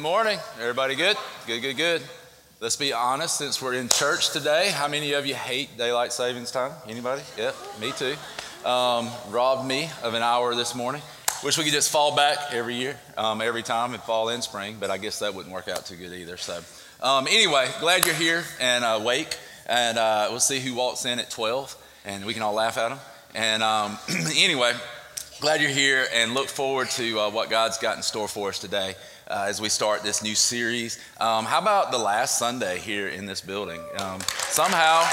Morning, everybody good? Good. Let's be honest, since we're in church today, how many of you hate daylight savings time? Anybody? Yep, me too. Robbed me of an hour this morning. Wish we could just fall back every year, every time, and fall in spring, but I guess that wouldn't work out too good either. So anyway, glad you're here and awake, and we'll see who walks in at 12, and we can all laugh at them. And anyway, glad you're here and look forward to what God's got in store for us today. As we start this new series. How about the last Sunday here in this building? Somehow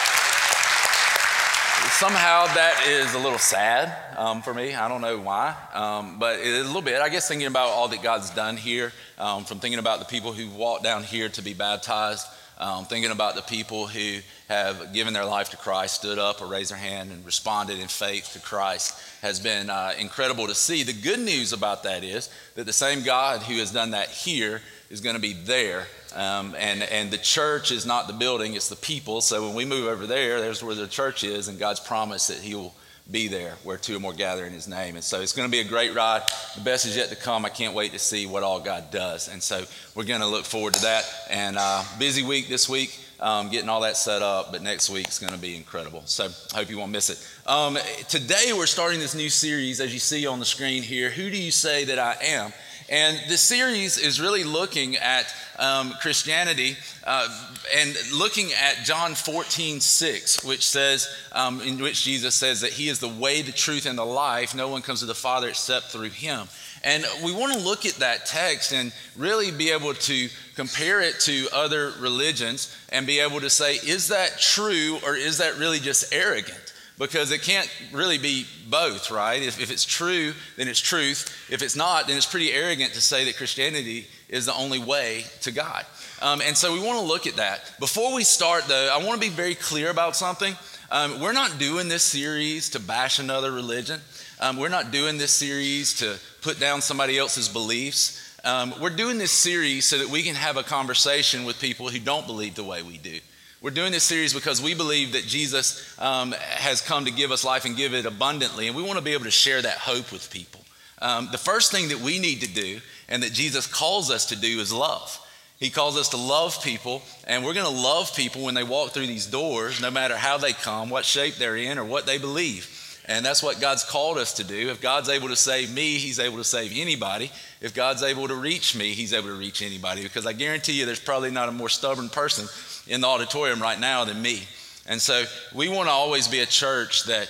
that is a little sad for me. I don't know why, but it is a little bit. I guess thinking about all that God's done here, from thinking about the people who walked down here to be baptized, thinking about the people who have given their life to Christ, stood up or raised their hand and responded in faith to Christ, has been incredible to see. The good news about that is that the same God who has done that here is going to be there. And the church is not the building, it's the people. So when we move over there, there's where the church is, and God's promised that he will be there where two or more gather in his name. And so it's going to be a great ride. The best is yet to come. I can't wait to see what all God does. And so we're going to look forward to that. And busy week this week, getting all that set up, but next week's going to be incredible. So I hope you won't miss it. Today we're starting this new series, as you see on the screen here, Who Do You Say That I Am? And this series is really looking at Christianity and looking at John 14:6, which says, in which Jesus says that he is the way, the truth, and the life. No one comes to the Father except through him. And we want to look at that text and really be able to compare it to other religions and be able to say, is that true or is that really just arrogant? Because it can't really be both, right? If it's true, then it's truth. If it's not, then it's pretty arrogant to say that Christianity is the only way to God. And so we want to look at that. Before we start, though, I want to be very clear about something. We're not doing this series to bash another religion. We're not doing this series to put down somebody else's beliefs. We're doing this series so that we can have a conversation with people who don't believe the way we do. We're doing this series because we believe that Jesus has come to give us life and give it abundantly, and we want to be able to share that hope with people. The first thing that we need to do, and that Jesus calls us to do, is love. He calls us to love people, and we're going to love people when they walk through these doors, no matter how they come, what shape they're in, or what they believe. And that's what God's called us to do. If God's able to save me, he's able to save anybody. If God's able to reach me, he's able to reach anybody. Because I guarantee you there's probably not a more stubborn person in the auditorium right now than me. And so we want to always be a church that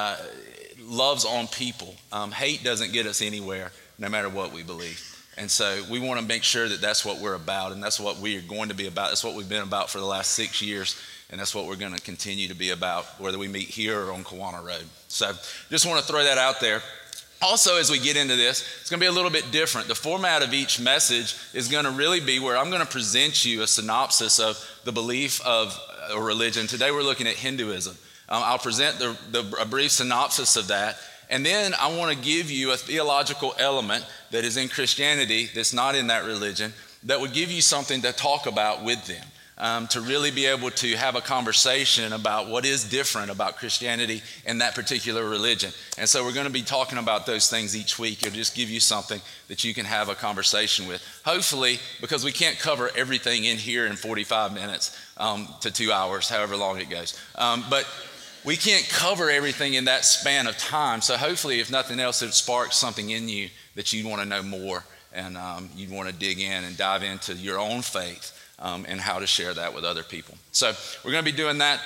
loves on people. Hate doesn't get us anywhere, no matter what we believe. And so we want to make sure that that's what we're about, and that's what we are going to be about. That's what we've been about for the last 6 years, and that's what we're going to continue to be about, whether we meet here or on Kiwanis Road. So just want to throw that out there. Also, as we get into this, it's going to be a little bit different. The format of each message is going to really be where I'm going to present you a synopsis of the belief of a religion. Today we're looking at Hinduism. I'll present a brief synopsis of that. And then I want to give you a theological element that is in Christianity that's not in that religion that would give you something to talk about with them, to really be able to have a conversation about what is different about Christianity and that particular religion. And so we're going to be talking about those things each week. It'll just give you something that you can have a conversation with. Hopefully, because we can't cover everything in here in 45 minutes to 2 hours, however long it goes. But we can't cover everything in that span of time. So hopefully, if nothing else, it sparks something in you that you want to know more, and you want to dig in and dive into your own faith and how to share that with other people. So we're going to be doing that.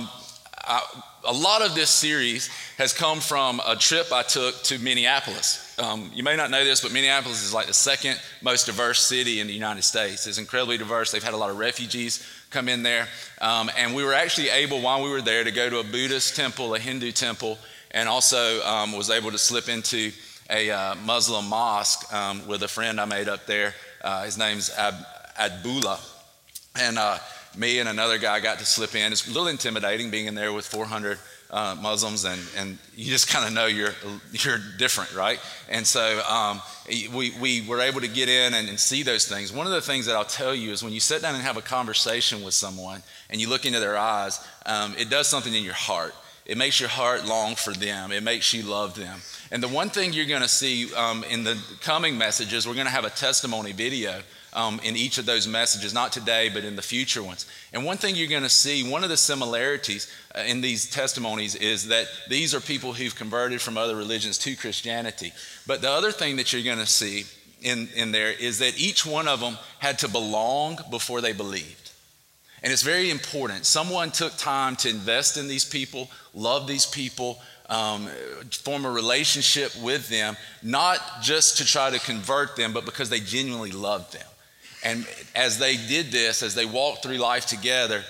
A lot of this series has come from a trip I took to Minneapolis. You may not know this, but Minneapolis is like the second most diverse city in the United States. It's incredibly diverse. They've had a lot of refugees come in there. And we were actually able, while we were there, to go to a Buddhist temple, a Hindu temple, and also was able to slip into a Muslim mosque with a friend I made up there. His name's Abdullah. And me and another guy got to slip in. It's a little intimidating being in there with 400 Muslims, and you just kind of know you're different, right? And so we were able to get in and see those things. One of the things that I'll tell you is when you sit down and have a conversation with someone and you look into their eyes, it does something in your heart. it makes your heart long for them. It makes you love them. And the one thing you're going to see in the coming messages, we're going to have a testimony video in each of those messages, not today, but in the future ones. And one thing you're going to see, one of the similarities in these testimonies is that these are people who've converted from other religions to Christianity. But the other thing that you're going to see in there is that each one of them had to belong before they believed. And it's very important. Someone took time to invest in these people, love these people, form a relationship with them, not just to try to convert them, but because they genuinely loved them. And as they did this, as they walked through life together,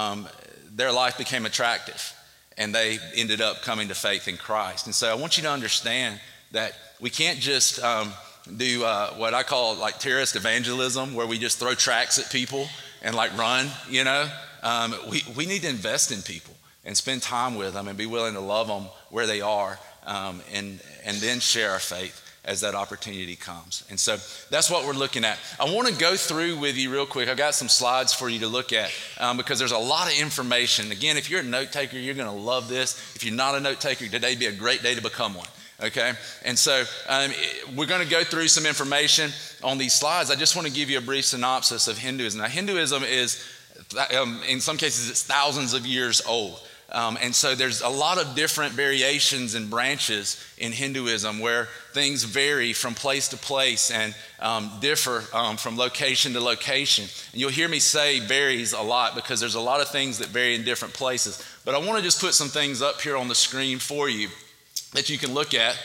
their life became attractive, and they ended up coming to faith in Christ. And so I want you to understand that we can't just do what I call like terrorist evangelism, where we just throw tracts at people and like run, you know. We need to invest in people and spend time with them and be willing to love them where they are, and then share our faith as that opportunity comes. And so that's what we're looking at. I want to go through with you real quick. I've got some slides for you to look at because there's a lot of information. Again, if you're a note taker, you're going to love this. If you're not a note taker, today'd be a great day to become one. Okay, and so we're going to go through some information on these slides. I just want to give you a brief synopsis of Hinduism. Now, Hinduism is, in some cases, it's thousands of years old. And so there's a lot of different variations and branches in Hinduism where things vary from place to place and differ from location to location. And you'll hear me say varies a lot because there's a lot of things that vary in different places. But I want to just put some things up here on the screen for you that you can look at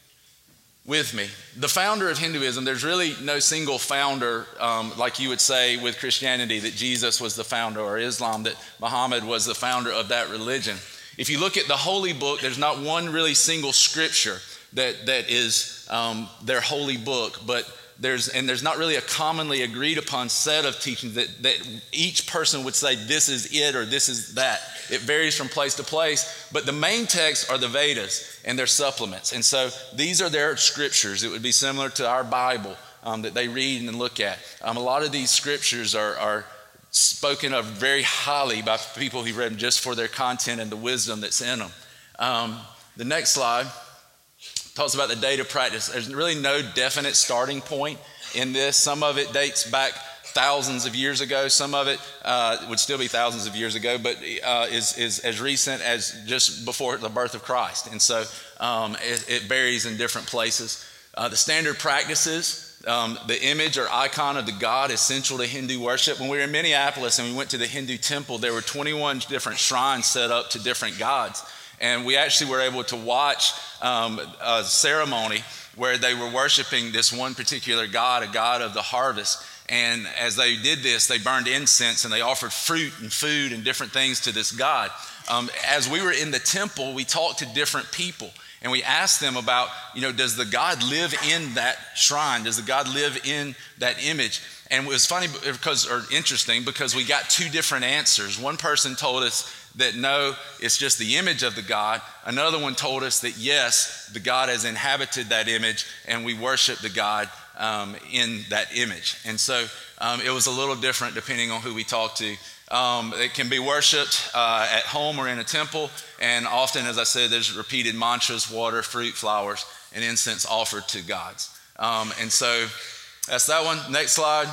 with me. The founder of Hinduism, there's really no single founder like you would say with Christianity that Jesus was the founder, or Islam that Muhammad was the founder of that religion. If you look at the holy book, there's not one really single scripture that is their holy book, but there's not really a commonly agreed upon set of teachings that each person would say this is it or this is that. It varies from place to place, but the main texts are the Vedas and their supplements. And so these are their scriptures. It would be similar to our Bible that they read and look at. A lot of these scriptures are spoken of very highly by people who read them just for their content and the wisdom that's in them. The next slide talks about the date of practice. There's really no definite starting point in this. Some of it dates back thousands of years ago. Some of it would still be thousands of years ago, but is as recent as just before the birth of Christ. And so it varies in different places. The standard practices, the image or icon of the god is central to Hindu worship. When we were in Minneapolis and we went to the Hindu temple, there were 21 different shrines set up to different gods. And we actually were able to watch a ceremony where they were worshiping this one particular god, a god of the harvest. And as they did this, they burned incense and they offered fruit and food and different things to this god. As we were in the temple, we talked to different people and we asked them about, does the god live in that shrine? Does the god live in that image? And it was funny interesting because we got two different answers. One person told us that no, it's just the image of the God. Another one told us that yes, the God has inhabited that image and we worship the God in that image. And so it was a little different depending on who we talked to. It can be worshiped at home or in a temple. And often, as I said, there's repeated mantras, water, fruit, flowers, and incense offered to gods. And so that's that one. Next slide.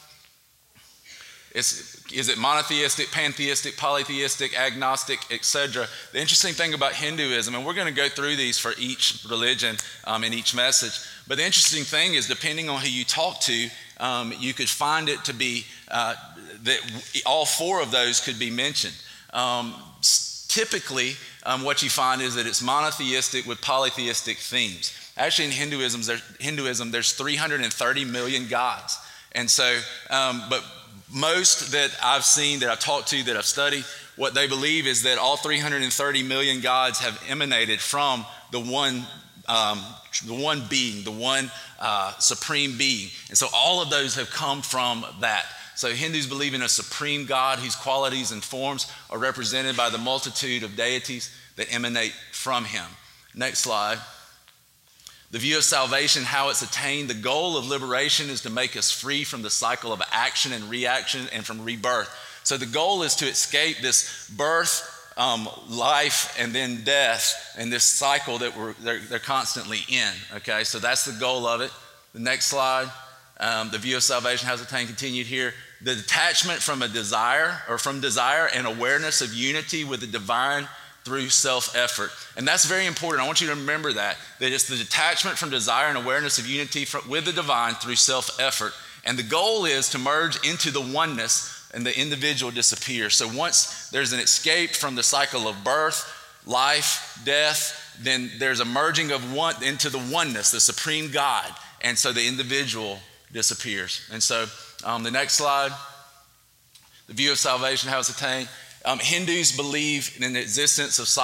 Is it monotheistic, pantheistic, polytheistic, agnostic, etc.? The interesting thing about Hinduism, and we're going to go through these for each religion in each message, but the interesting thing is depending on who you talk to, you could find it to be that all four of those could be mentioned. Typically, what you find is that it's monotheistic with polytheistic themes. Actually, in Hinduism, there's 330 million gods. And so, but most that I've seen, that I've talked to, that I've studied, what they believe is that all 330 million gods have emanated from the one being, the one supreme being. And so all of those have come from that. So Hindus believe in a supreme God whose qualities and forms are represented by the multitude of deities that emanate from him. Next slide. The view of salvation, how it's attained. The goal of liberation is to make us free from the cycle of action and reaction and from rebirth. So the goal is to escape this birth, life and then death and this cycle that they're constantly in, okay? So that's the goal of it. The next slide, the view of salvation has attained continued here. The detachment from a desire or from desire and awareness of unity with the divine through self-effort. And that's very important. I want you to remember that it's the detachment from desire and awareness of unity with the divine through self-effort. And the goal is to merge into the oneness and the individual disappears. So once there's an escape from the cycle of birth, life, death, then there's a merging of one into the oneness, the supreme God. And so the individual disappears. And so the next slide, the view of salvation, how it's attained. Hindus believe in the existence of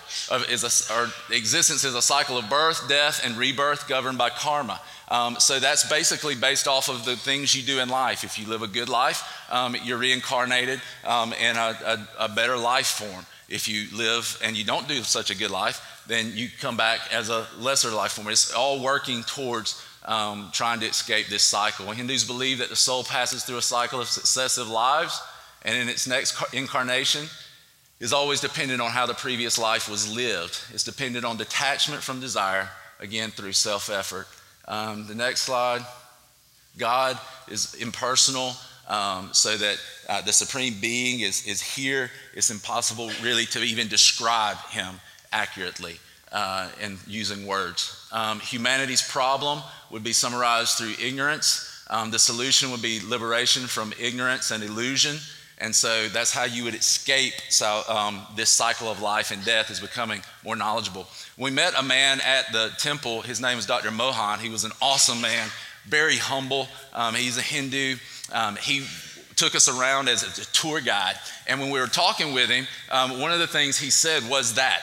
existence is a cycle of birth, death, and rebirth governed by karma. So that's basically based off of the things you do in life. If you live a good life, you're reincarnated in a better life form. If you live and you don't do such a good life, then you come back as a lesser life form. It's all working towards trying to escape this cycle. Hindus believe that the soul passes through a cycle of successive lives, and in its next incarnation is always dependent on how the previous life was lived. It's dependent on detachment from desire, again, through self-effort. The next slide, God is impersonal, so that the supreme being is here. It's impossible really to even describe him accurately in using words. Humanity's problem would be summarized through ignorance. The solution would be liberation from ignorance and illusion. And so that's how you would escape this cycle of life and death, is becoming more knowledgeable. We met a man at the temple. His name was Dr. Mohan. He was an awesome man, very humble. He's a Hindu. He took us around as a tour guide. And when we were talking with him, one of the things he said was that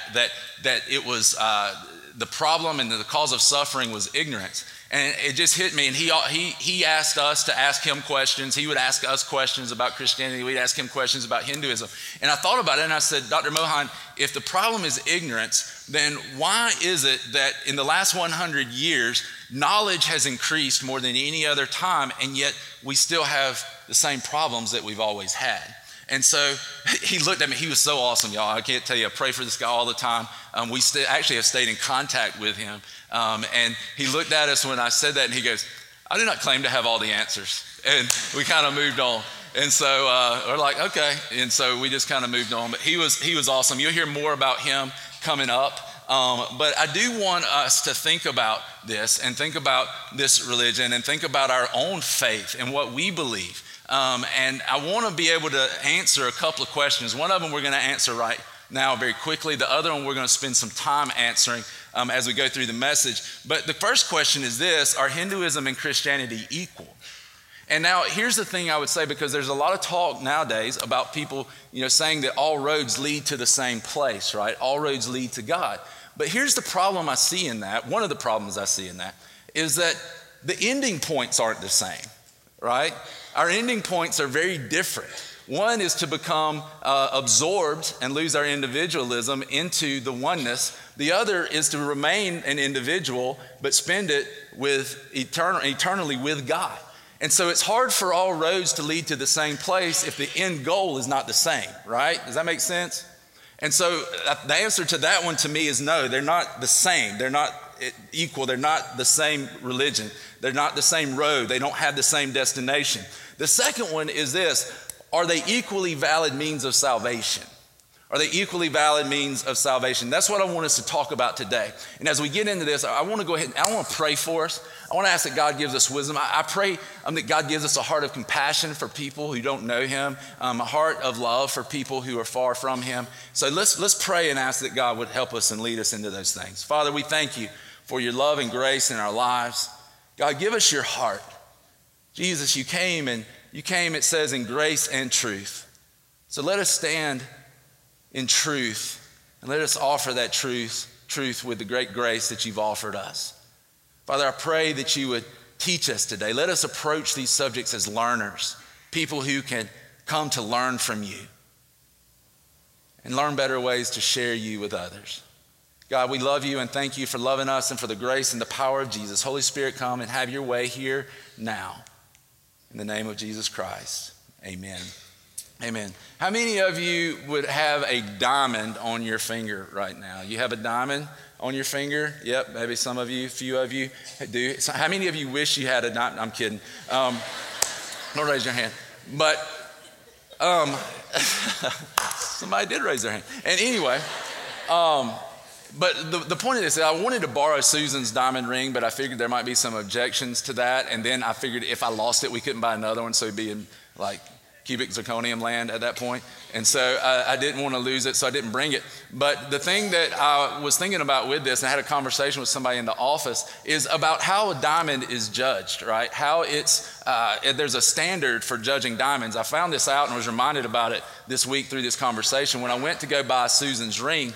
it was the problem and the cause of suffering was ignorance. And it just hit me, and he asked us to ask him questions. He would ask us questions about Christianity. We'd ask him questions about Hinduism. And I thought about it, and I said, Dr. Mohan, if the problem is ignorance, then why is it that in the last 100 years, knowledge has increased more than any other time, and yet we still have the same problems that we've always had? And so he looked at me. He was so awesome, y'all. I can't tell you. I pray for this guy all the time. We actually have stayed in contact with him. And he looked at us when I said that, and he goes, I do not claim to have all the answers. And we kind of moved on. And so we're like, okay. And so we just kind of moved on. But he was awesome. You'll hear more about him coming up. But I do want us to think about this and think about this religion and think about our own faith and what we believe. And I want to be able to answer a couple of questions. One of them we're going to answer right now very quickly. The other one we're going to spend some time answering as we go through the message. But the first question is this: are Hinduism and Christianity equal? And now here's the thing I would say, because there's a lot of talk nowadays about people, saying that all roads lead to the same place, right? All roads lead to God. But here's the problem I see in that. One of the problems I see in that is that the ending points aren't the same, right? Our ending points are very different. One is to become absorbed and lose our individualism into the oneness. The other is to remain an individual, but spend it eternally with God. And so it's hard for all roads to lead to the same place if the end goal is not the same, right? Does that make sense? And so the answer to that one to me is no, they're not the same. They're not equal. They're not the same religion. They're not the same road. They don't have the same destination. The second one is this: are they equally valid means of salvation? Are they equally valid means of salvation? That's what I want us to talk about today. And as we get into this, I want to go ahead and I want to pray for us. I want to ask that God gives us wisdom. I pray that God gives us a heart of compassion for people who don't know him, a heart of love for people who are far from him. So let's pray and ask that God would help us and lead us into those things. Father, we thank you for your love and grace in our lives. God, give us your heart. Jesus, you came, it says, in grace and truth. So let us stand in truth, and let us offer that truth with the great grace that you've offered us. Father, I pray that you would teach us today. Let us approach these subjects as learners, people who can come to learn from you and learn better ways to share you with others. God, we love you and thank you for loving us and for the grace and the power of Jesus. Holy Spirit, come and have your way here now. In the name of Jesus Christ, amen. Amen. How many of you would have a diamond on your finger right now? You have a diamond on your finger? Yep, maybe some of you, a few of you do. So how many of you wish you had a diamond? I'm kidding. Don't raise your hand. But somebody did raise their hand. And anyway, but the point of this is I wanted to borrow Susan's diamond ring, but I figured there might be some objections to that. And then I figured if I lost it, we couldn't buy another one. So it'd be in like cubic zirconium land at that point. And so I didn't want to lose it, so I didn't bring it. But the thing that I was thinking about with this, and I had a conversation with somebody in the office, is about how a diamond is judged, right? How there's a standard for judging diamonds. I found this out and was reminded about it this week through this conversation. When I went to go buy Susan's ring,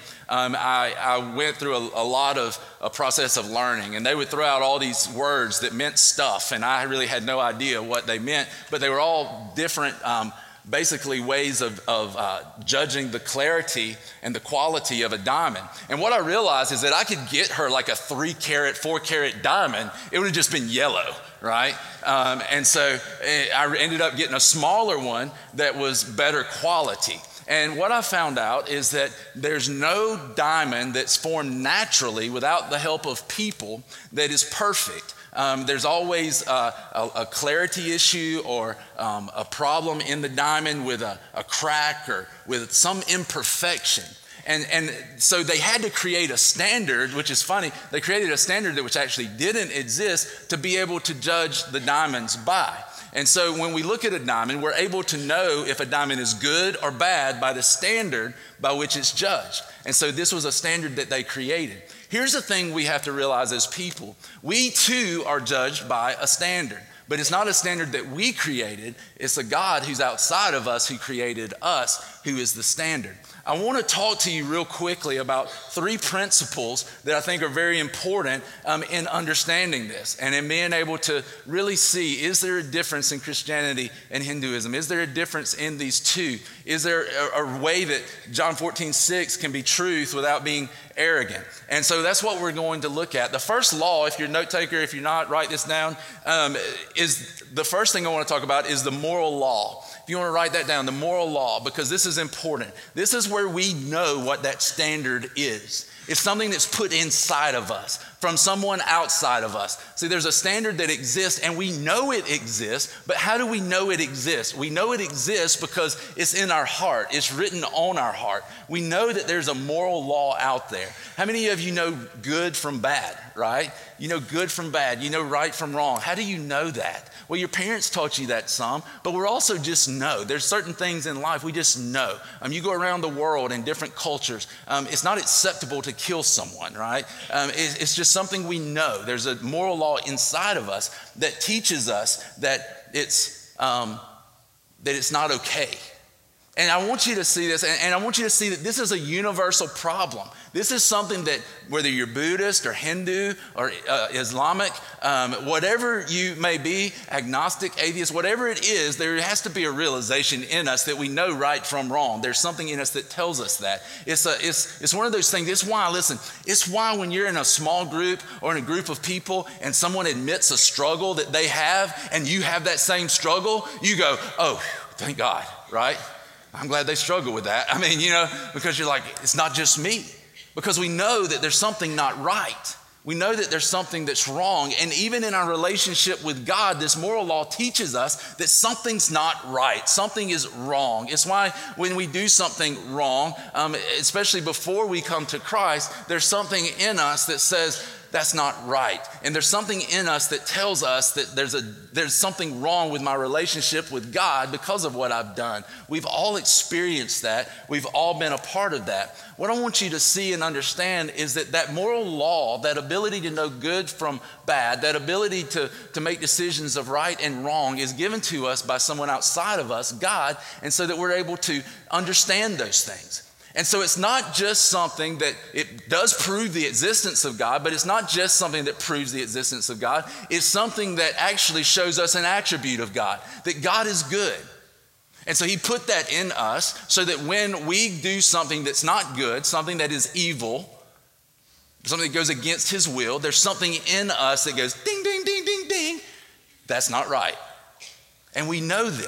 I went through a lot of a process of learning, and they would throw out all these words that meant stuff, and I really had no idea what they meant, but they were all different basically ways of judging the clarity and the quality of a diamond. And what I realized is that I could get her like a 3-carat, 4-carat diamond. It would have just been yellow, right? And so I ended up getting a smaller one that was better quality. And what I found out is that there's no diamond that's formed naturally without the help of people that is perfect. There's always a clarity issue or a problem in the diamond with a crack or with some imperfection. And so they had to create a standard, which is funny. They created a standard that which actually didn't exist to be able to judge the diamonds by. And so when we look at a diamond, we're able to know if a diamond is good or bad by the standard by which it's judged. And so this was a standard that they created. Here's the thing we have to realize as people. We too are judged by a standard, but it's not a standard that we created. It's a God who's outside of us who created us, who is the standard. I want to talk to you real quickly about 3 principles that I think are very important in understanding this and in being able to really see, is there a difference in Christianity and Hinduism? Is there a difference in these two? Is there a way that John 14:6 can be truth without being arrogant? And so that's what we're going to look at. The first law, if you're a note taker, if you're not, write this down, is the first thing I want to talk about is the moral law. If you want to write that down, the moral law, because this is important. This is where we know what that standard is. It's something that's put inside of us from someone outside of us. See, there's a standard that exists and we know it exists, but how do we know it exists? We know it exists because it's in our heart. It's written on our heart. We know that there's a moral law out there. How many of you know good from bad, right? You know good from bad. You know right from wrong. How do you know that? Well, your parents taught you that some, but we're also just know. There's certain things in life we just know. You go around the world in different cultures. It's not acceptable to kill someone, right? It's just something we know. There's a moral law inside of us that teaches us that it's not okay. And I want you to see this, and I want you to see that this is a universal problem. This is something that whether you're Buddhist or Hindu or Islamic, whatever you may be, agnostic, atheist, whatever it is, there has to be a realization in us that we know right from wrong. There's something in us that tells us that. It's one of those things. It's why when you're in a small group or in a group of people and someone admits a struggle that they have and you have that same struggle, you go, oh, thank God, right? I'm glad they struggle with that. Because you're like, it's not just me. Because we know that there's something not right. We know that there's something that's wrong. And even in our relationship with God, this moral law teaches us that something's not right. Something is wrong. It's why when we do something wrong, especially before we come to Christ, there's something in us that says, that's not right. And there's something in us that tells us that there's something wrong with my relationship with God because of what I've done. We've all experienced that. We've all been a part of that. What I want you to see and understand is that moral law, that ability to know good from bad, that ability to make decisions of right and wrong is given to us by someone outside of us, God, and so that we're able to understand those things. And so it's not just something that it does prove the existence of God, but it's not just something that proves the existence of God. It's something that actually shows us an attribute of God, that God is good. And so he put that in us so that when we do something that's not good, something that is evil, something that goes against his will, there's something in us that goes ding, ding, ding, ding, ding. That's not right. And we know this.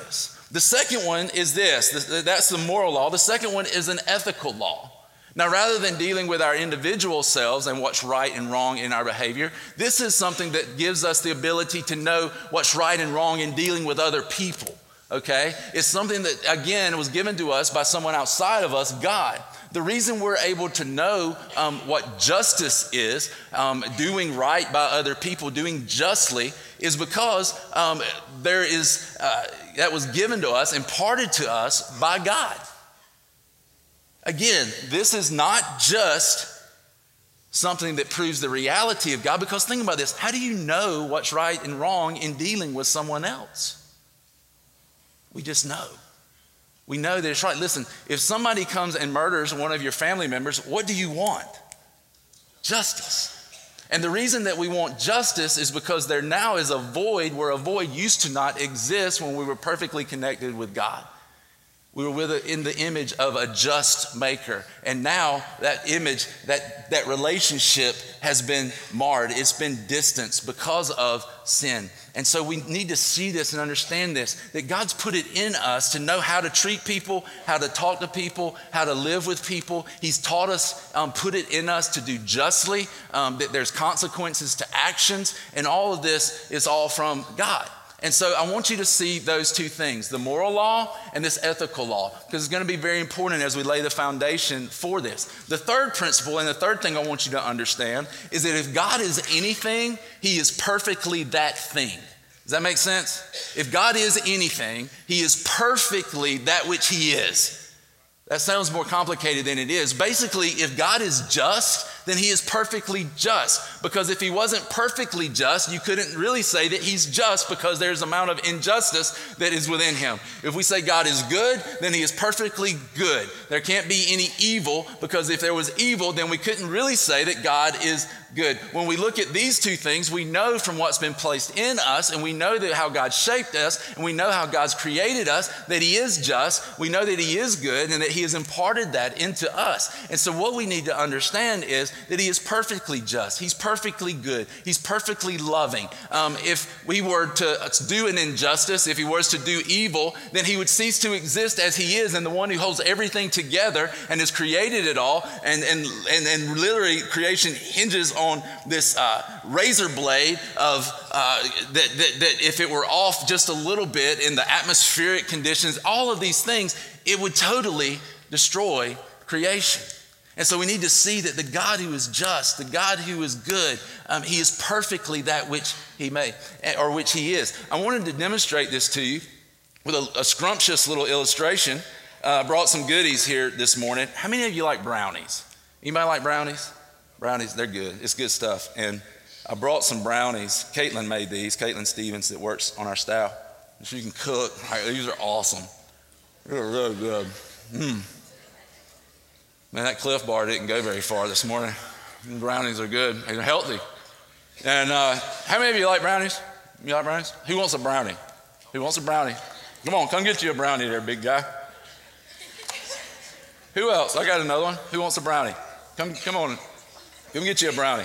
The second one is this. That's the moral law. The second one is an ethical law. Now, rather than dealing with our individual selves and what's right and wrong in our behavior, this is something that gives us the ability to know what's right and wrong in dealing with other people, okay? It's something that, again, was given to us by someone outside of us, God. The reason we're able to know what justice is, doing right by other people, doing justly, is because that was given to us, imparted to us by God. Again, this is not just something that proves the reality of God, because think about this. How do you know what's right and wrong in dealing with someone else? We just know. We know that it's right. Listen, if somebody comes and murders one of your family members, what do you want? Justice. And the reason that we want justice is because there now is a void where a void used to not exist when we were perfectly connected with God. We were in the image of a just maker. And now that image, that relationship has been marred. It's been distanced because of sin. And so we need to see this and understand this, that God's put it in us to know how to treat people, how to talk to people, how to live with people. He's taught us, put it in us to do justly, that there's consequences to actions. And all of this is all from God. And so I want you to see those two things, the moral law and this ethical law, because it's going to be very important as we lay the foundation for this. The third principle and the third thing I want you to understand is that if God is anything, he is perfectly that thing. Does that make sense? If God is anything, he is perfectly that which he is. That sounds more complicated than it is. Basically, if God is just, then he is perfectly just. Because if he wasn't perfectly just, you couldn't really say that he's just, because there's an amount of injustice that is within him. If we say God is good, then he is perfectly good. There can't be any evil, because if there was evil, then we couldn't really say that God is good. When we look at these two things, we know from what's been placed in us, and we know that how God shaped us, and we know how God's created us, that he is just, we know that he is good, and that he has imparted that into us. And so what we need to understand is that he is perfectly just. He's perfectly good. He's perfectly loving. If we were to do an injustice, if he was to do evil, then he would cease to exist as he is, and the one who holds everything together and has created it all, and literally creation hinges on this razor blade of that if it were off just a little bit in the atmospheric conditions, all of these things, it would totally destroy creation. And so we need to see that the God who is just, the God who is good, he is perfectly that which he made, or which he is. I wanted to demonstrate this to you with a scrumptious little illustration. Brought some goodies here this morning. How many of you like brownies? Anybody like brownies? Brownies, they're good. It's good stuff. And I brought some brownies. Caitlin made these. Caitlin Stevens that works on our staff. She can cook. These are awesome. They're really good. Man, that Cliff Bar didn't go very far this morning. The brownies are good. They're healthy. And how many of you like brownies? You like brownies? Who wants a brownie? Who wants a brownie? Come on, come get you a brownie there, big guy. Who else? I got another one. Who wants a brownie? Come on. Come get you a brownie.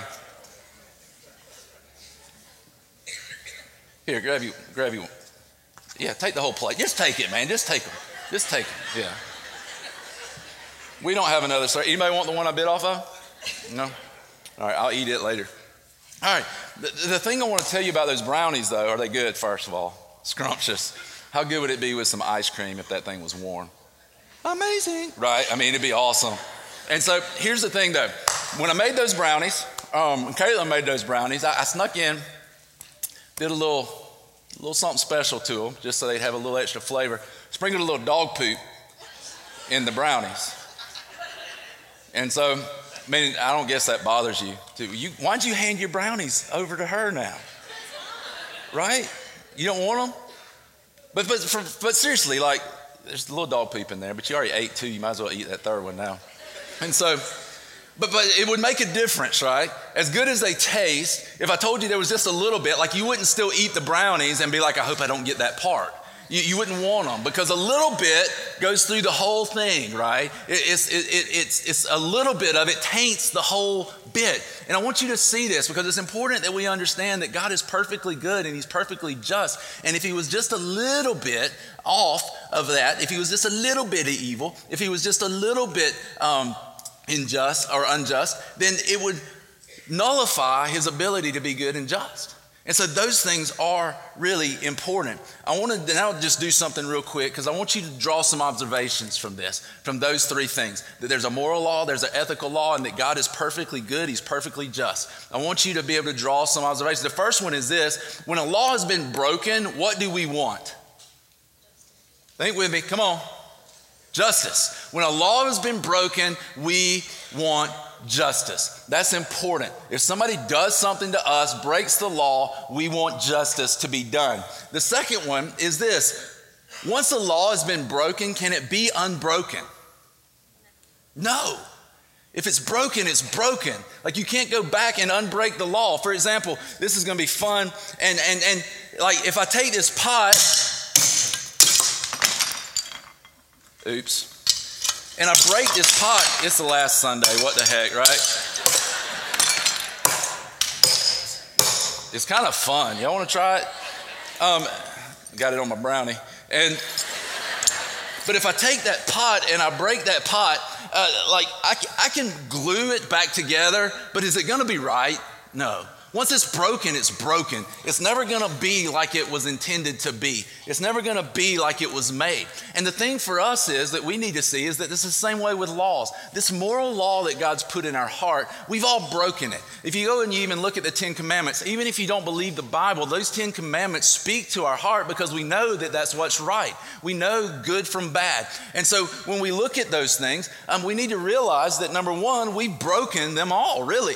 Here, grab you one. Yeah, take the whole plate. Just take it, man. Just take them. Just take them. Yeah. We don't have another, sir. Anybody want the one I bit off of? No? All right, I'll eat it later. All right, the thing I want to tell you about those brownies, though, are they good, first of all? Scrumptious. How good would it be with some ice cream if that thing was warm? Amazing. Right? I mean, it'd be awesome. And so here's the thing, though. When I made those brownies, Caitlin made those brownies, I snuck in, did a little something special to them, just so they'd have a little extra flavor. Sprinkled a little dog poop in the brownies. And so, I mean, I don't guess that bothers you. Why'd you hand your brownies over to her now? Right? You don't want them? But seriously, like, there's a little dog poop in there, but you already ate two. You might as well eat that third one now. And so, but it would make a difference, right? As good as they taste, if I told you there was just a little bit, like you wouldn't still eat the brownies and be like, I hope I don't get that part. You wouldn't want them because a little bit goes through the whole thing, right? It's a little bit of it taints the whole bit. And I want you to see this because it's important that we understand that God is perfectly good and he's perfectly just. And if he was just a little bit off of that, if he was just a little bit of evil, if he was just a little bit unjust, then it would nullify his ability to be good and just. And so those things are really important. I want to now just do something real quick because I want you to draw some observations from this, from those three things. That there's a moral law, there's an ethical law, and that God is perfectly good, he's perfectly just. I want you to be able to draw some observations. The first one is this: when a law has been broken, what do we want? Think with me, come on. Justice. When a law has been broken, we want justice. That's important. If somebody does something to us, breaks the law, we want justice to be done. The second one is this: once a law has been broken, can it be unbroken? No. If it's broken, it's broken. Like you can't go back and unbreak the law. For example, this is going to be fun. And like if I take this pot, oops. And I break this pot, it's the last Sunday, what the heck, right? It's kind of fun. Y'all want to try it? Got it on my brownie. But if I take that pot and I break that pot, I can glue it back together, but is it going to be right? No. Once it's broken, it's broken. It's never going to be like it was intended to be. It's never going to be like it was made. And the thing for us is that we need to see is that this is the same way with laws. This moral law that God's put in our heart, we've all broken it. If you go and you even look at the 10 Commandments, even if you don't believe the Bible, those 10 Commandments speak to our heart because we know that that's what's right. We know good from bad. And so when we look at those things, we need to realize that number one, we've broken them all, really.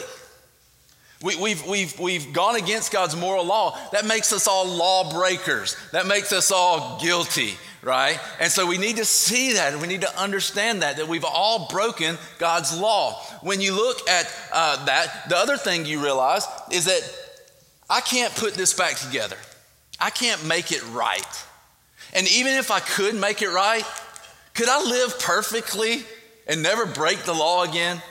We've gone against God's moral law. That makes us all lawbreakers. That makes us all guilty, right? And so we need to see that, and we need to understand that we've all broken God's law. When you look at that, the other thing you realize is that I can't put this back together. I can't make it right. And even if I could make it right, could I live perfectly and never break the law again?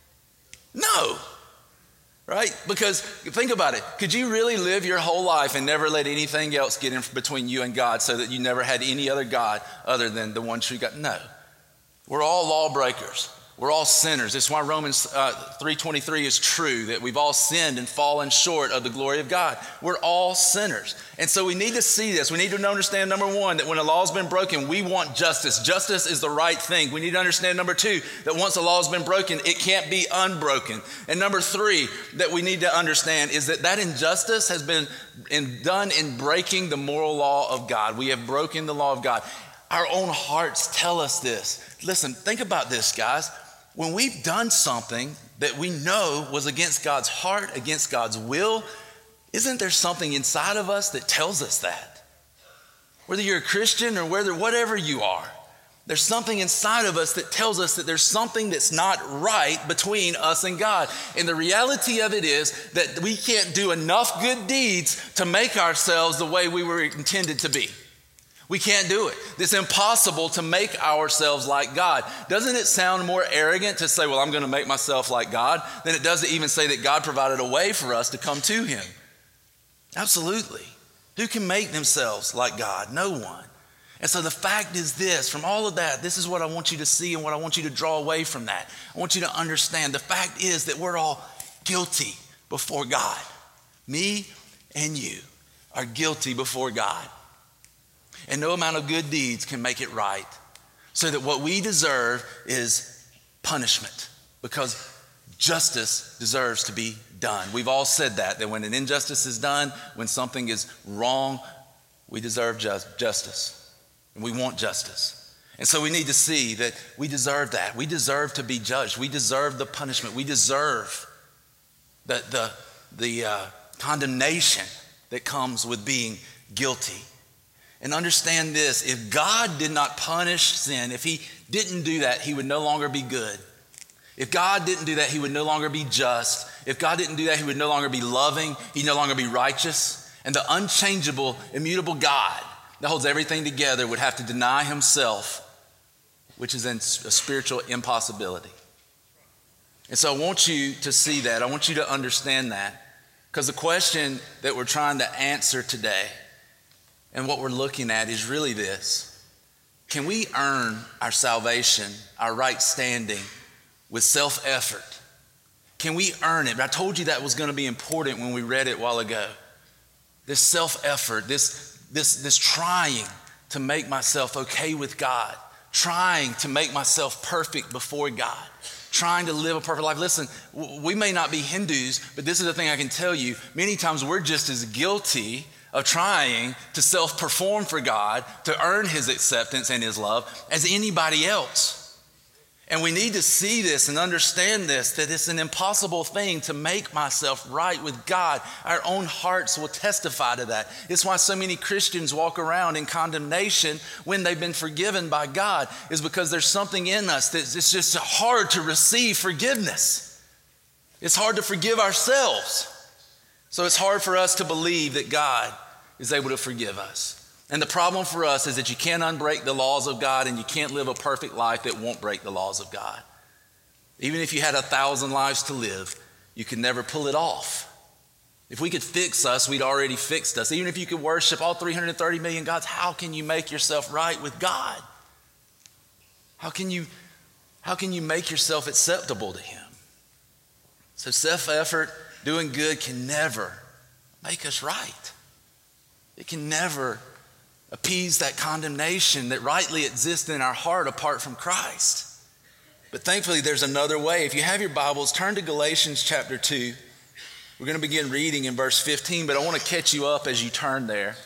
No. Right? Because think about it. Could you really live your whole life and never let anything else get in between you and God so that you never had any other God other than the one true God? No. We're all lawbreakers. We're all sinners. That's why Romans 3:23 is true, that we've all sinned and fallen short of the glory of God. We're all sinners. And so we need to see this. We need to understand, number one, that when a law's been broken, we want justice. Justice is the right thing. We need to understand, number two, that once a law's been broken, it can't be unbroken. And number three, that we need to understand is that injustice has been done in breaking the moral law of God. We have broken the law of God. Our own hearts tell us this. Listen, think about this, guys. When we've done something that we know was against God's heart, against God's will, isn't there something inside of us that tells us that? Whether you're a Christian or whatever you are, there's something inside of us that tells us that there's something that's not right between us and God. And the reality of it is that we can't do enough good deeds to make ourselves the way we were intended to be. We can't do it. It's impossible to make ourselves like God. Doesn't it sound more arrogant to say, well, I'm going to make myself like God, than it does to even say that God provided a way for us to come to him? Absolutely. Who can make themselves like God? No one. And so the fact is this, from all of that, this is what I want you to see and what I want you to draw away from that. I want you to understand the fact is that we're all guilty before God. Me and you are guilty before God. And no amount of good deeds can make it right. So that what we deserve is punishment, because justice deserves to be done. We've all said that when an injustice is done, when something is wrong, we deserve justice. And we want justice. And so we need to see that we deserve that. We deserve to be judged. We deserve the punishment. We deserve the condemnation that comes with being guilty. And understand this, if God did not punish sin, if he didn't do that, he would no longer be good. If God didn't do that, he would no longer be just. If God didn't do that, he would no longer be loving. He'd no longer be righteous. And the unchangeable, immutable God that holds everything together would have to deny himself, which is a spiritual impossibility. And so I want you to see that. I want you to understand that. Because the question that we're trying to answer today and what we're looking at is really this. Can we earn our salvation, our right standing with self-effort? Can we earn it? But I told you that was going to be important when we read it a while ago. This self-effort, this trying to make myself okay with God, trying to make myself perfect before God, trying to live a perfect life. Listen, we may not be Hindus, but this is the thing I can tell you. Many times we're just as guilty of trying to self-perform for God, to earn His acceptance and His love as anybody else. And we need to see this and understand this, that it's an impossible thing to make myself right with God. Our own hearts will testify to that. It's why so many Christians walk around in condemnation when they've been forgiven by God, is because there's something in us that it's just hard to receive forgiveness. It's hard to forgive ourselves. So it's hard for us to believe that God is able to forgive us. And the problem for us is that you can't unbreak the laws of God, and you can't live a perfect life that won't break the laws of God. Even if you had 1,000 lives to live, you could never pull it off. If we could fix us, we'd already fixed us. Even if you could worship all 330 million gods, how can you make yourself right with God? How can you make yourself acceptable to Him? So self-effort, doing good, can never make us right. It can never appease that condemnation that rightly exists in our heart apart from Christ. But thankfully, there's another way. If you have your Bibles, turn to Galatians chapter 2. We're going to begin reading in verse 15, but I want to catch you up as you turn there.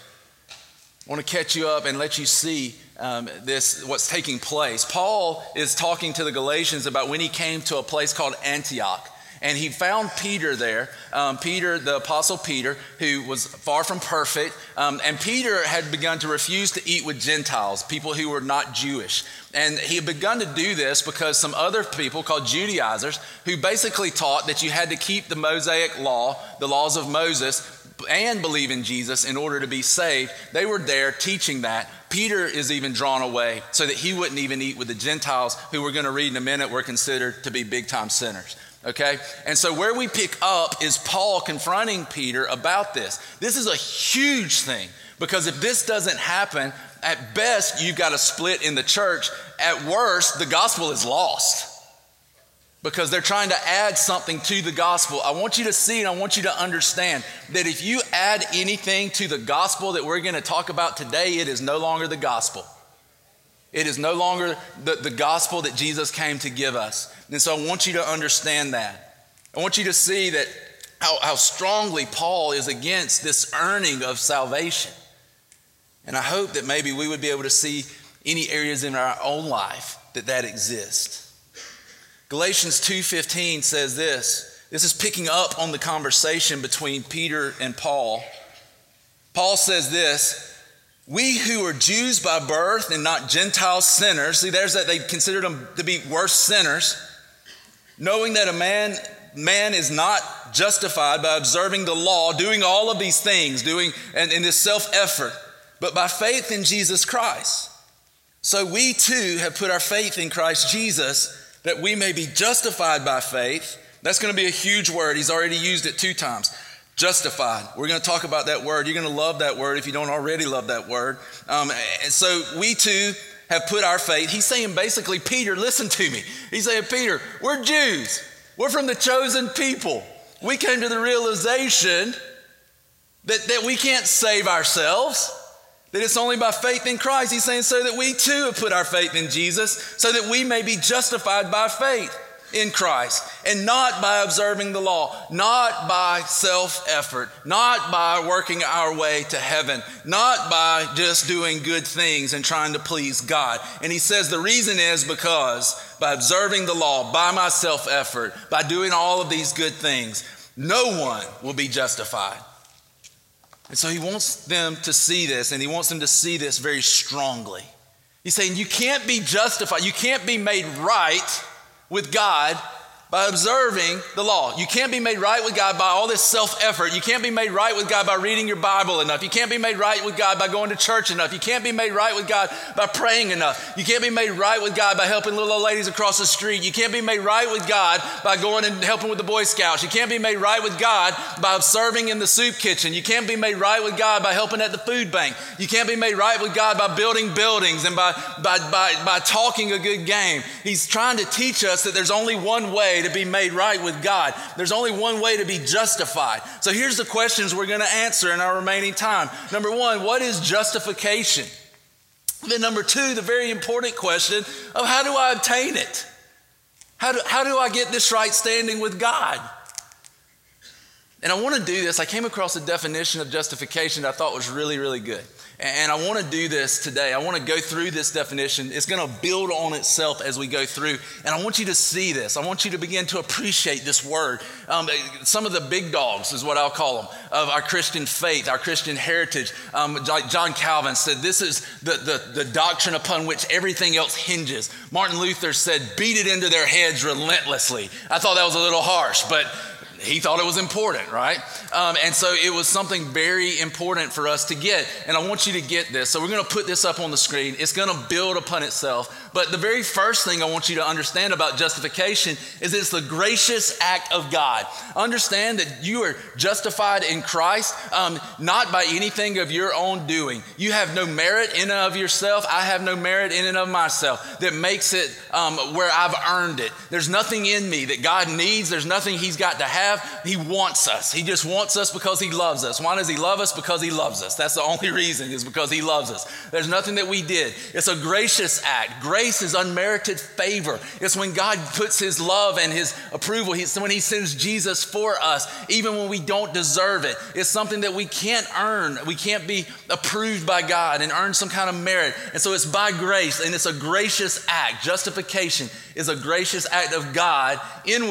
I want to catch you up and let you see what's taking place. Paul is talking to the Galatians about when he came to a place called Antioch. And he found Peter there, Peter, the apostle Peter, who was far from perfect. And Peter had begun to refuse to eat with Gentiles, people who were not Jewish. And he had begun to do this because some other people called Judaizers, who basically taught that you had to keep the Mosaic law, the laws of Moses, and believe in Jesus in order to be saved. They were there teaching that. Peter is even drawn away so that he wouldn't even eat with the Gentiles, who we're going to read in a minute were considered to be big-time sinners. Okay, and so where we pick up is Paul confronting Peter about this. This is a huge thing, because if this doesn't happen, at best you've got a split in the church. At worst, the gospel is lost, because they're trying to add something to the gospel. I want you to see and I want you to understand that if you add anything to the gospel that we're going to talk about today, it is no longer the gospel. It is no longer the gospel that Jesus came to give us. And so I want you to understand that. I want you to see that how strongly Paul is against this earning of salvation. And I hope that maybe we would be able to see any areas in our own life that exists. Galatians 2:15 says this. This is picking up on the conversation between Peter and Paul. Paul says this: we who are Jews by birth and not Gentile sinners, see, there's that, they considered them to be worse sinners, knowing that a man is not justified by observing the law, doing all of these things, and in this self-effort, but by faith in Jesus Christ. So we too have put our faith in Christ Jesus, that we may be justified by faith. That's going to be a huge word. He's already used it 2 times. Justified. We're going to talk about that word. You're going to love that word if you don't already love that word. And so we too have put our faith. He's saying basically, Peter, listen to me. He's saying, Peter, we're Jews. We're from the chosen people. We came to the realization that we can't save ourselves, that it's only by faith in Christ. He's saying so that we too have put our faith in Jesus, so that we may be justified by faith in Christ, and not by observing the law, not by self-effort, not by working our way to heaven, not by just doing good things and trying to please God. And he says the reason is because by observing the law, by my self-effort, by doing all of these good things, no one will be justified. And so he wants them to see this, and he wants them to see this very strongly. He's saying you can't be justified, you can't be made right with God by observing the law. You can't be made right with God by all this self-effort. You can't be made right with God by reading your Bible enough. You can't be made right with God by going to church enough. You can't be made right with God by praying enough. You can't be made right with God by helping little old ladies across the street. You can't be made right with God by going and helping with the Boy Scouts. You can't be made right with God by serving in the soup kitchen. You can't be made right with God by helping at the food bank. You can't be made right with God by building buildings and by talking a good game. He's trying to teach us that there's only one way to be made right with God. There's only one way to be justified. So here's the questions we're going to answer in our remaining time. Number one, what is justification? Then number two, the very important question of how do I obtain it? How do I get this right standing with God? And I want to do this. I came across a definition of justification that I thought was really, really good. And I want to do this today. I want to go through this definition. It's going to build on itself as we go through. And I want you to see this. I want you to begin to appreciate this word. Some of the big dogs is what I'll call them, of our Christian faith, our Christian heritage. Like John Calvin said, this is the doctrine upon which everything else hinges. Martin Luther said, beat it into their heads relentlessly. I thought that was a little harsh, but he thought it was important, right? And so it was something very important for us to get. And I want you to get this. So we're going to put this up on the screen. It's going to build upon itself. But the very first thing I want you to understand about justification is it's the gracious act of God. Understand that you are justified in Christ, not by anything of your own doing. You have no merit in and of yourself. I have no merit in and of myself that makes it where I've earned it. There's nothing in me that God needs. There's nothing he's got to have. He wants us. He just wants us because he loves us. Why does he love us? Because he loves us. That's the only reason, is because he loves us. There's nothing that we did. It's a gracious act. Grace is unmerited favor. It's when God puts his love and his approval. It's when he sends Jesus for us, even when we don't deserve it. It's something that we can't earn. We can't be approved by God and earn some kind of merit. And so it's by grace, and it's a gracious act. Justification is a gracious act of God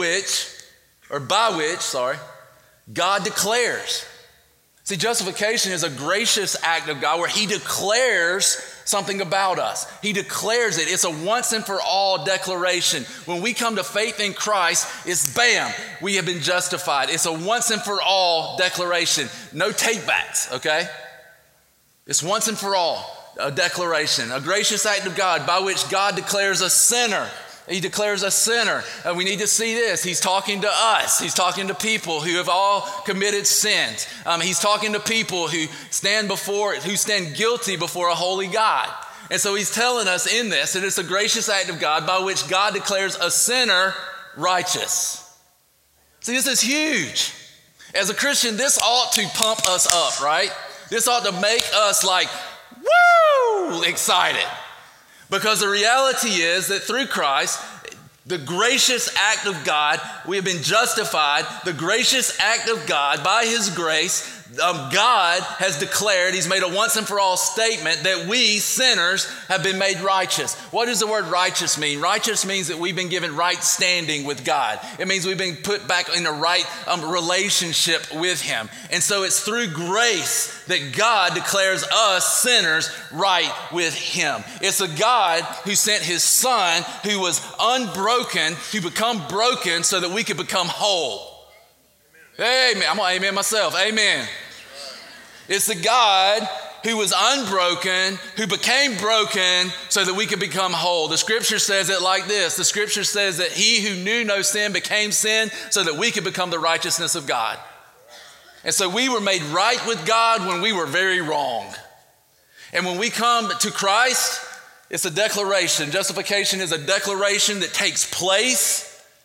by which God declares. See, justification is a gracious act of God where he declares something about us. He declares it. It's a once and for all declaration. When we come to faith in Christ, it's bam, we have been justified. It's a once and for all declaration. No take backs, okay? It's once and for all a declaration, a gracious act of God by which God declares a sinner. He declares us sinner. And we need to see this. He's talking to us. He's talking to people who have all committed sins. He's talking to people who stand guilty before a holy God. And so he's telling us in this that it's a gracious act of God by which God declares a sinner righteous. See, this is huge. As a Christian, this ought to pump us up, right? This ought to make us like, woo, excited. Because the reality is that through Christ, the gracious act of God, we have been justified. The gracious act of God, by his grace, God has declared, he's made a once and for all statement that we sinners have been made righteous. What does the word righteous mean? Righteous means that we've been given right standing with God. It means we've been put back in a right relationship with him. And so it's through grace that God declares us sinners right with him. It's a God who sent his son who was unbroken to become broken so that we could become whole. Amen. I'm going to amen myself. Amen. It's the God who was unbroken, who became broken so that we could become whole. The scripture says it like this. The scripture says that he who knew no sin became sin so that we could become the righteousness of God. And so we were made right with God when we were very wrong. And when we come to Christ, it's a declaration. Justification is a declaration that takes place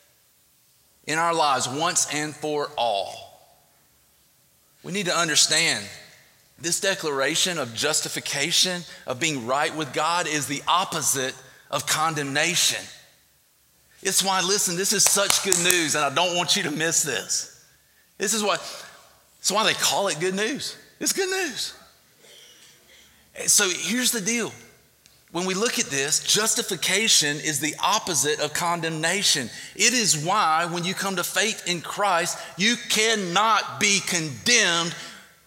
in our lives once and for all. We need to understand this declaration of justification, of being right with God, is the opposite of condemnation. It's why, listen, this is such good news, and I don't want you to miss this. It's why they call it good news. It's good news. So here's the deal. When we look at this, justification is the opposite of condemnation. It is why when you come to faith in Christ, you cannot be condemned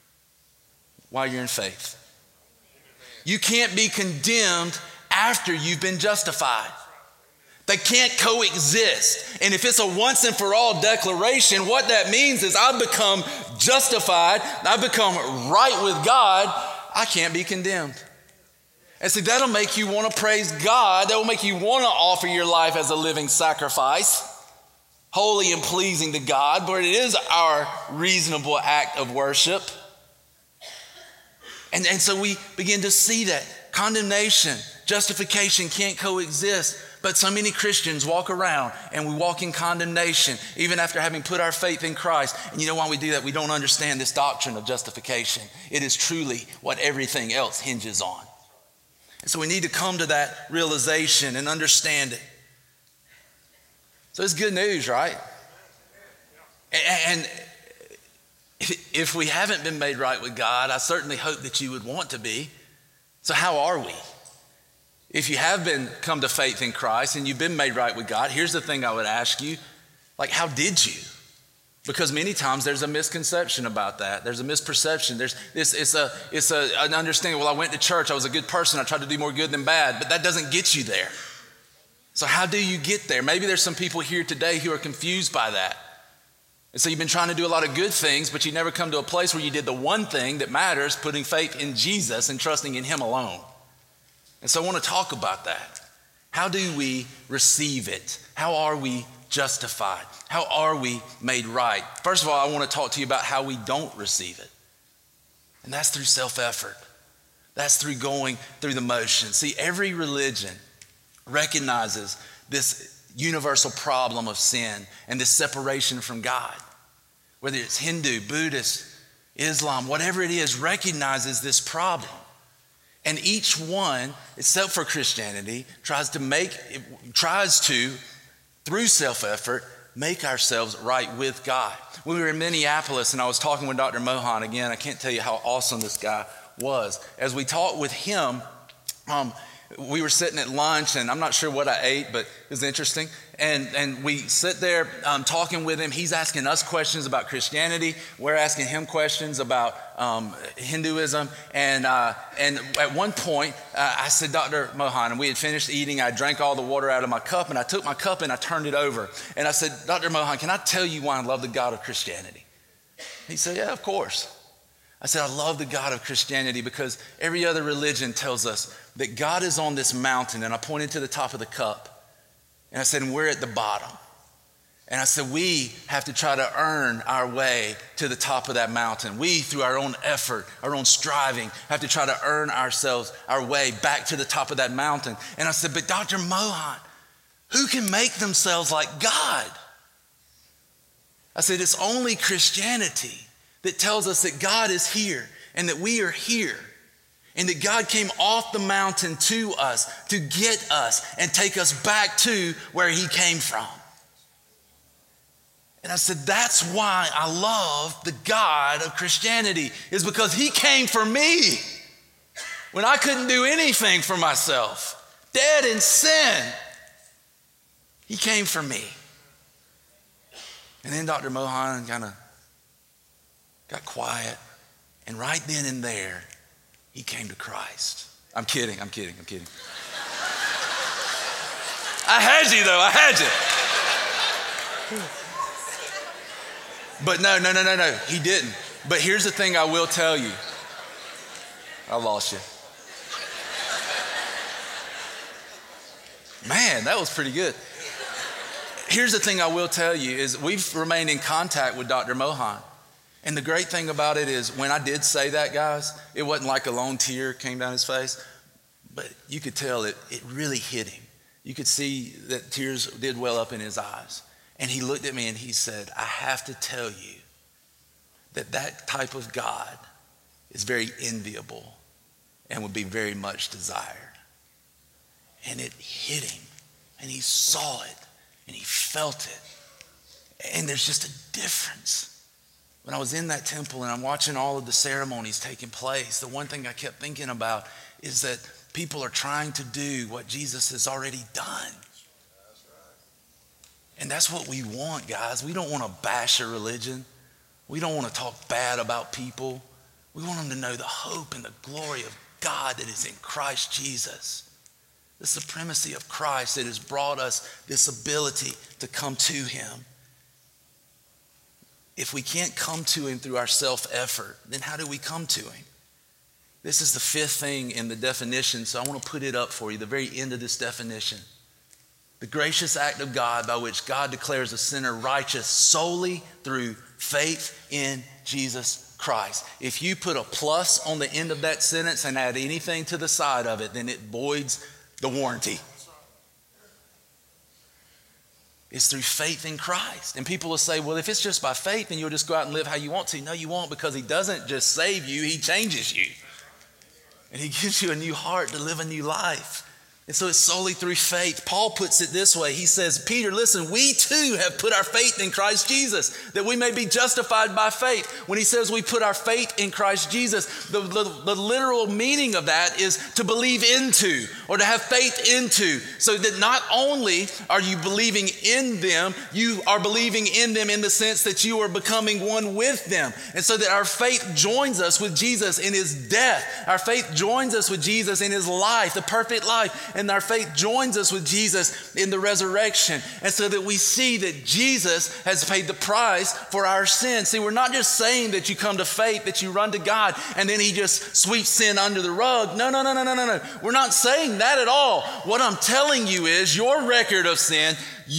while you're in faith. You can't be condemned after you've been justified. They can't coexist. And if it's a once and for all declaration, what that means is I've become justified, I've become right with God, I can't be condemned. And see, that'll make you want to praise God. That will make you want to offer your life as a living sacrifice, holy and pleasing to God, but it is our reasonable act of worship. And so we begin to see that condemnation, justification can't coexist. But so many Christians walk around and we walk in condemnation even after having put our faith in Christ. And you know why we do that? We don't understand this doctrine of justification. It is truly what everything else hinges on. And so we need to come to that realization and understand it. So it's good news, right? And if we haven't been made right with God, I certainly hope that you would want to be. So how are we? If you have come to faith in Christ and you've been made right with God, here's the thing I would ask you, like, how did you? Because many times there's a misconception about that. There's a misperception. It's an understanding, well, I went to church, I was a good person, I tried to do more good than bad, but that doesn't get you there. So how do you get there? Maybe there's some people here today who are confused by that. And so you've been trying to do a lot of good things, but you never come to a place where you did the one thing that matters, putting faith in Jesus and trusting in Him alone. And so I want to talk about that. How do we receive it? How are we justified? How are we made right? First of all, I want to talk to you about how we don't receive it. And that's through self-effort. That's through going through the motions. See, every religion recognizes this universal problem of sin and this separation from God. Whether it's Hindu, Buddhist, Islam, whatever it is, recognizes this problem. And each one, except for Christianity, tries to, through self-effort, make ourselves right with God. When we were in Minneapolis and I was talking with Dr. Mohan, again, I can't tell you how awesome this guy was. As we talked with him, we were sitting at lunch, and I'm not sure what I ate, but it was interesting. And we sit there talking with him. He's asking us questions about Christianity. We're asking him questions about Hinduism. And at one point, I said, Dr. Mohan, and we had finished eating. I drank all the water out of my cup, and I took my cup and I turned it over. And I said, Dr. Mohan, can I tell you why I love the God of Christianity? He said, yeah, of course. I said, I love the God of Christianity because every other religion tells us that God is on this mountain. And I pointed to the top of the cup. And I said, and we're at the bottom. And I said, we have to try to earn our way to the top of that mountain. We, through our own effort, our own striving, have to try to earn ourselves our way back to the top of that mountain. And I said, but Dr. Mohan, who can make themselves like God? I said, it's only Christianity that tells us that God is here and that we are here and that God came off the mountain to us to get us and take us back to where He came from. And I said, that's why I love the God of Christianity, is because He came for me when I couldn't do anything for myself, dead in sin. He came for me. And then Dr. Mohan kind of got quiet, and right then and there, he came to Christ. I'm kidding. I had you though, I had you. But no, he didn't. But here's the thing I will tell you. I lost you. Man, that was pretty good. Here's the thing I will tell you is we've remained in contact with Dr. Mohan. And the great thing about it is when I did say that, guys, it wasn't like a lone tear came down his face, but you could tell it really hit him. You could see that tears did well up in his eyes. And he looked at me and he said, I have to tell you that type of God is very enviable and would be very much desired. And it hit him, and he saw it, and he felt it. And there's just a difference. When I was in that temple and I'm watching all of the ceremonies taking place, the one thing I kept thinking about is that people are trying to do what Jesus has already done. And that's what we want, guys. We don't want to bash a religion. We don't want to talk bad about people. We want them to know the hope and the glory of God that is in Christ Jesus. The supremacy of Christ that has brought us this ability to come to him. If we can't come to him through our self-effort, then how do we come to him? This is the fifth thing in the definition, so I want to put it up for you, the very end of this definition. The gracious act of God by which God declares a sinner righteous solely through faith in Jesus Christ. If you put a plus on the end of that sentence and add anything to the side of it, then it voids the warranty. It's through faith in Christ. And people will say, well, if it's just by faith, then you'll just go out and live how you want to. No, you won't, because he doesn't just save you, he changes you. And he gives you a new heart to live a new life. And so it's solely through faith. Paul puts it this way. He says, Peter, listen, we too have put our faith in Christ Jesus, that we may be justified by faith. When he says we put our faith in Christ Jesus, the literal meaning of that is to believe into or to have faith into. So that not only are you believing in them, you are believing in them in the sense that you are becoming one with them. And so that our faith joins us with Jesus in his death. Our faith joins us with Jesus in his life, the perfect life. And our faith joins us with Jesus in the resurrection. And so that we see that Jesus has paid the price for our sin. See, we're not just saying that you come to faith, that you run to God, and then he just sweeps sin under the rug. No. We're not saying that at all. What I'm telling you is your record of sin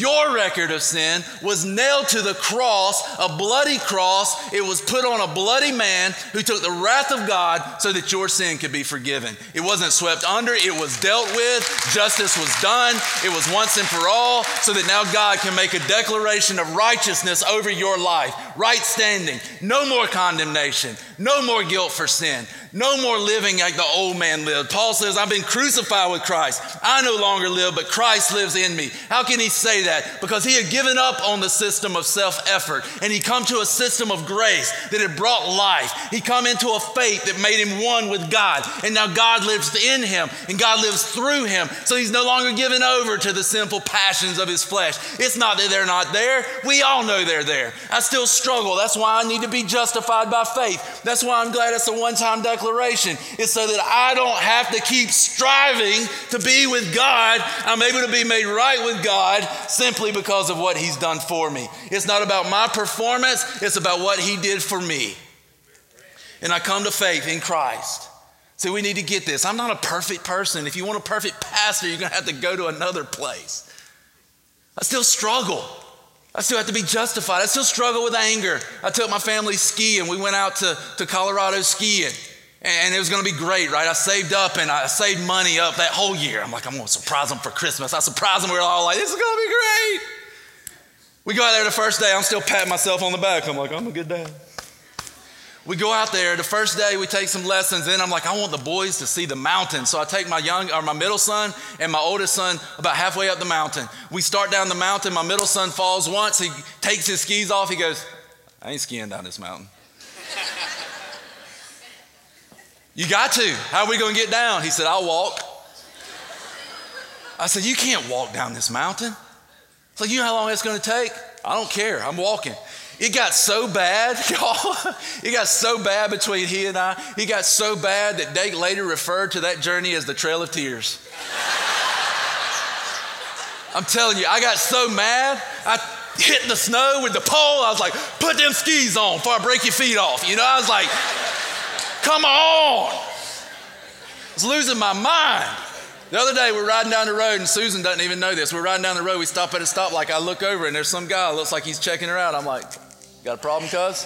was nailed to the cross, a bloody cross. It was put on a bloody man who took the wrath of God so that your sin could be forgiven. It wasn't swept under, it was dealt with. Justice was done. It was once and for all, so that now God can make a declaration of righteousness over your life. Right standing. No more condemnation. No more guilt for sin. No more living like the old man lived. Paul says, I've been crucified with Christ. I no longer live, but Christ lives in me. How can he say that? Because he had given up on the system of self-effort, and he come to a system of grace that had brought life. He come into a faith that made him one with God, and now God lives in him, and God lives through him. So he's no longer given over to the sinful passions of his flesh. It's not that they're not there. We all know they're there. I still struggle. That's why I need to be justified by faith. That's why I'm glad it's a one-time declaration. It's so that I don't have to keep striving to be with God. I'm able to be made right with God simply because of what he's done for me. It's not about my performance. It's about what he did for me. And I come to faith in Christ. So we need to get this. I'm not a perfect person. If you want a perfect pastor, you're going to have to go to another place. I still struggle. I still have to be justified. I still struggle with anger. I took my family skiing. We went out to Colorado skiing. And it was going to be great, right? I saved up and I saved money up that whole year. I'm like, I'm going to surprise them for Christmas. I surprised them. We were all like, this is going to be great. We go out there the first day. I'm still patting myself on the back. I'm like, I'm a good dad. We go out there. The first day we take some lessons. Then I'm like, I want the boys to see the mountain. So I take my middle son and my oldest son about halfway up the mountain. We start down the mountain. My middle son falls once. He takes his skis off. He goes, I ain't skiing down this mountain. You got to. How are we going to get down? He said, I'll walk. I said, you can't walk down this mountain. It's like, you know how long it's going to take? I don't care. I'm walking. It got so bad, y'all. It got so bad between he and I. It got so bad that Dake later referred to that journey as the Trail of Tears. I'm telling you, I got so mad. I hit the snow with the pole. I was like, put them skis on before I break your feet off. You know, I was like, come on. I was losing my mind. The other day, we're riding down the road, and Susan doesn't even know this. We're riding down the road. We stop at a stoplight. I look over, and there's some guy. Looks like he's checking her out. I'm like, got a problem, cuz?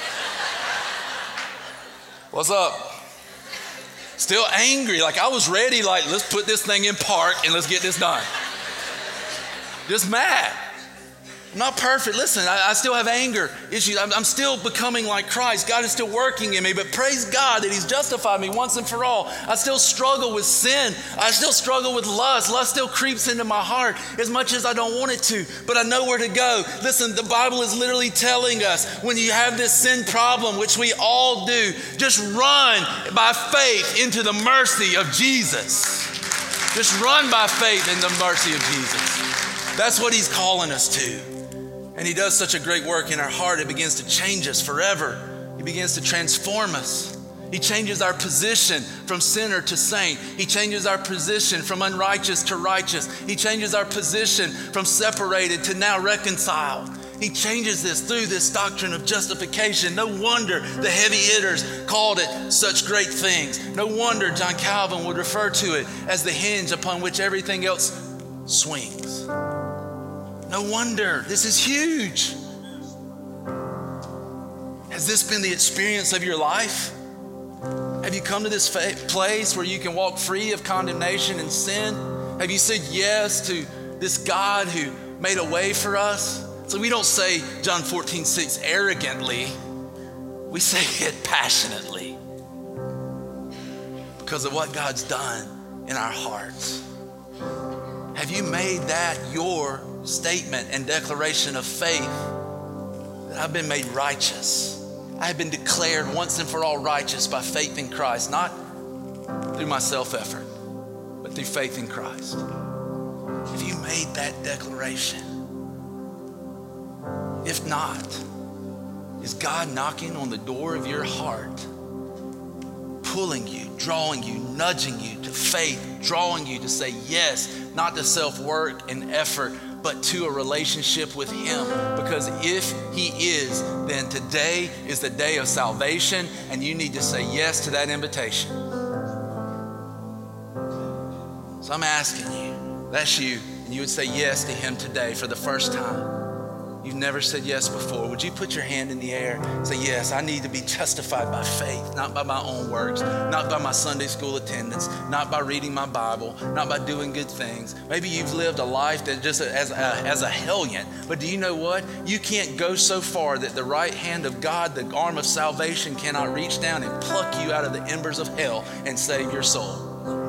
What's up? Still angry. Like, I was ready, like, let's put this thing in park, and let's get this done. Just mad. I'm not perfect. Listen, I still have anger issues. I'm still becoming like Christ. God is still working in me, but praise God that he's justified me once and for all. I still struggle with sin. I still struggle with lust. Lust still creeps into my heart as much as I don't want it to, but I know where to go. Listen, the Bible is literally telling us when you have this sin problem, which we all do, just run by faith into the mercy of Jesus. Just run by faith in the mercy of Jesus. That's what he's calling us to. And he does such a great work in our heart. It begins to change us forever. He begins to transform us. He changes our position from sinner to saint. He changes our position from unrighteous to righteous. He changes our position from separated to now reconciled. He changes this through this doctrine of justification. No wonder the heavy hitters called it such great things. No wonder John Calvin would refer to it as the hinge upon which everything else swings. No wonder. This is huge. Has this been the experience of your life? Have you come to this place where you can walk free of condemnation and sin? Have you said yes to this God who made a way for us? So we don't say John 14:6 arrogantly. We say it passionately because of what God's done in our hearts. Have you made that your statement and declaration of faith that I've been made righteous? I have been declared once and for all righteous by faith in Christ, not through my self-effort, but through faith in Christ. Have you made that declaration? If not, is God knocking on the door of your heart, pulling you, drawing you, nudging you to faith, drawing you to say yes, not to self-work and effort, but to a relationship with Him? Because if He is, then today is the day of salvation, and you need to say yes to that invitation. So I'm asking you, that's you, and you would say yes to Him today for the first time. You've never said yes before. Would you put your hand in the air and say, yes, I need to be justified by faith, not by my own works, not by my Sunday school attendance, not by reading my Bible, not by doing good things. Maybe you've lived a life that just as a hellion, but do you know what? You can't go so far that the right hand of God, the arm of salvation, cannot reach down and pluck you out of the embers of hell and save your soul.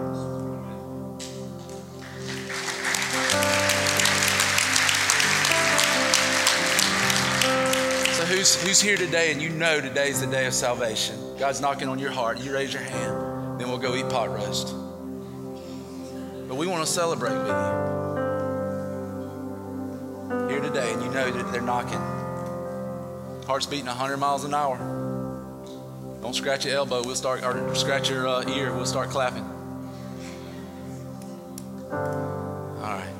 Who's here today and you know today's the day of salvation? God's knocking on your heart. You raise your hand, then we'll go eat pot roast. But we want to celebrate with you. Here today and you know that they're knocking. Heart's beating 100 miles an hour. Don't scratch your elbow. Or scratch your ear. We'll start clapping. All right.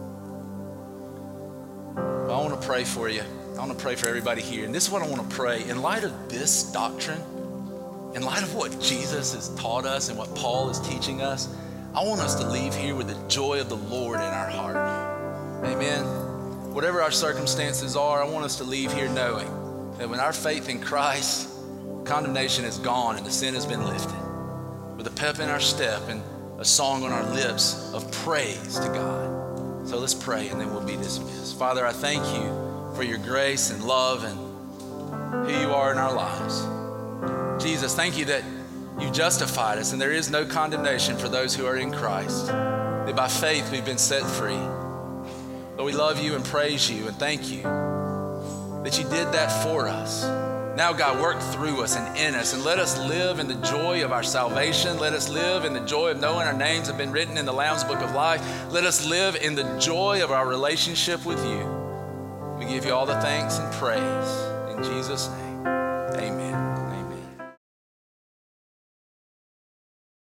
Well, I want to pray for you. I want to pray for everybody here. And this is what I want to pray. In light of this doctrine, in light of what Jesus has taught us and what Paul is teaching us, I want us to leave here with the joy of the Lord in our heart. Amen. Whatever our circumstances are, I want us to leave here knowing that when our faith in Christ, condemnation is gone and the sin has been lifted. With a pep in our step and a song on our lips of praise to God. So let's pray and then we'll be dismissed. Father, I thank you for your grace and love and who you are in our lives. Jesus, thank you that you justified us and there is no condemnation for those who are in Christ. That by faith we've been set free. Lord, we love you and praise you and thank you that you did that for us. Now, God, work through us and in us and let us live in the joy of our salvation. Let us live in the joy of knowing our names have been written in the Lamb's Book of Life. Let us live in the joy of our relationship with you. We give you all the thanks and praise. In Jesus' name, amen.